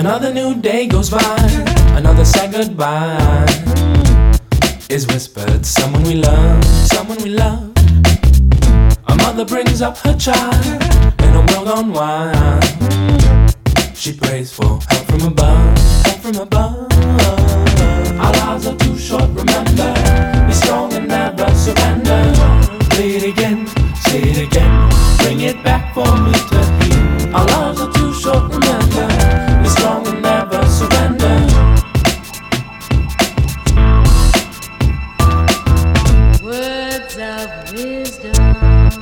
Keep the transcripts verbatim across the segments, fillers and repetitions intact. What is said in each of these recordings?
Another new day goes by, another sad goodbye is whispered. Someone we love, someone we love. A mother brings up her child in a world gone wild. She prays for help from above, help from above. Our lives are too short, remember. Be strong and never surrender. Play it again, say it again. Bring it back for me to hear. Our lives are too short, remember. Be strong and never surrender. Words of wisdom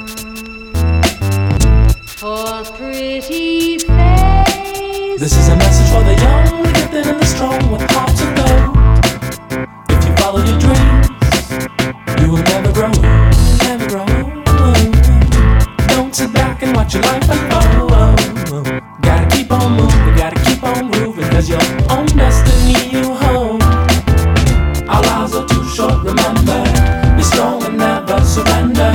for pretty faces. This is a message for the young, the gifted and the strong with hearts of gold. If you follow your dreams, you will never grow old, never grow old. Don't sit back and watch your life unfold. Gotta keep on moving, gotta keep on moving, cause your own destiny you hold. Our lives are too short, remember. Be strong and never surrender.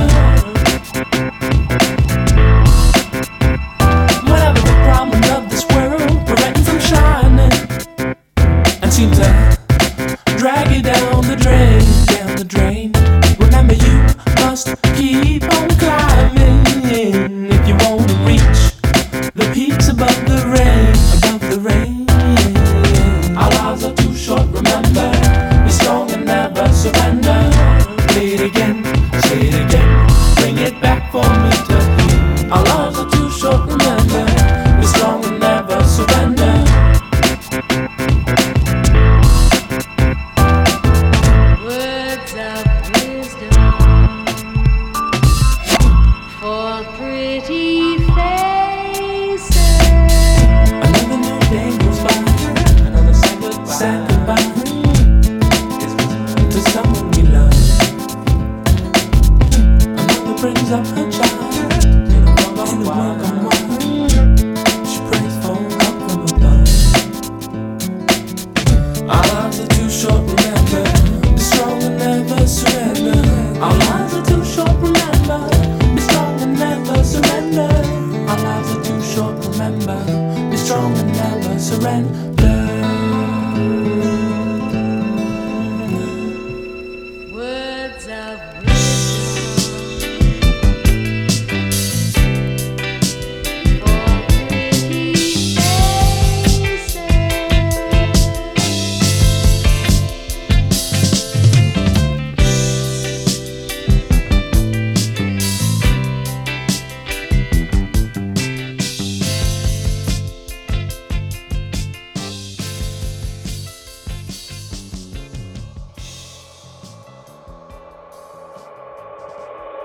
Whatever the problems of this world prevent you from shining and seem to drag you down the drain, down the drain. Remember you must keep on climbing if you want to reach the peaks above the rain, above the rain. Our lives are too short, remember. Be strong and never surrender. Play it again, say it again. Bring it back for me to hear. Our lives are too short, remember. Be strong and never surrender. Words of wisdom for pretty faces. Another new day goes by, another sad goodbye, sad goodbye to someone we love. Another brings up her child in a world gone wild. She prays for help from above. Our lives are too short, remember. Be strong and never surrender. Our lives are too short, remember. Be strong and never surrender. Our lives are too short, remember. Be strong and never surrender.